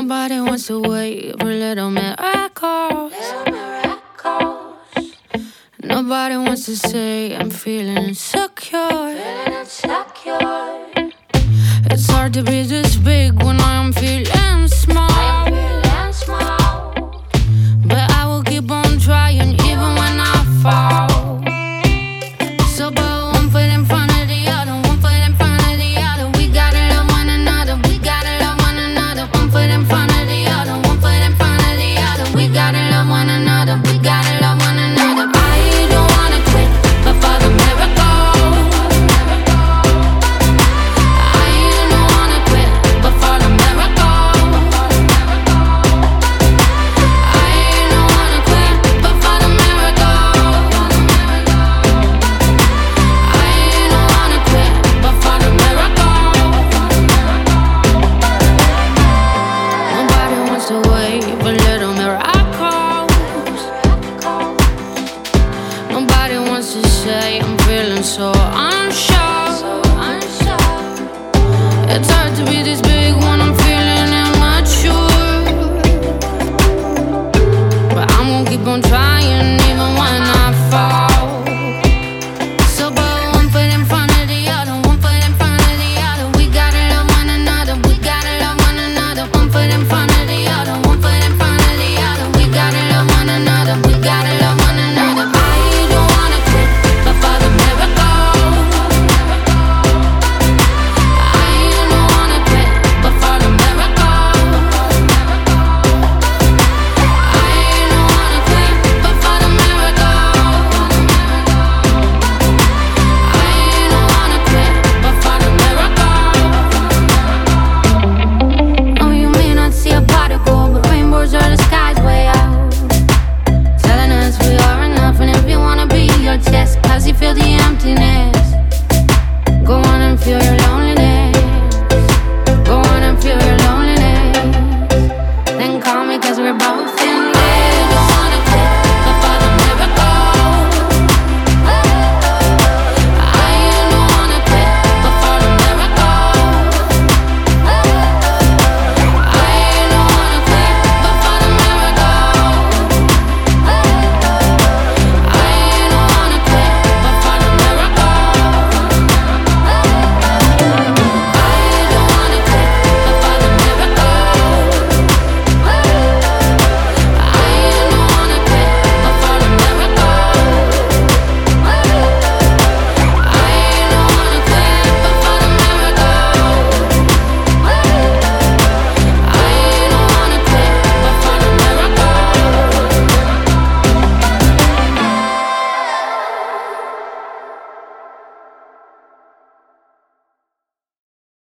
Nobody wants to wait for little miracles. Nobody wants to say I'm feeling insecure. It's hard to be this big when I'm feeling small. But I will keep on trying even when I fall. So put one foot in front of the other, one foot in front of the other. We gotta love one another, we gotta love one another. One foot in front of the other, one foot in front of the other. We gotta love one another, we gotta love one another. I don't wanna quit, but for the miracle. I don't wanna quit, but for the miracle. I don't wanna quit, but for the miracle. I don't wanna quit, but for the miracle. Nobody wants to wait for little miracles. Nobody wants to say I'm feeling so unsure. It's hard to be this big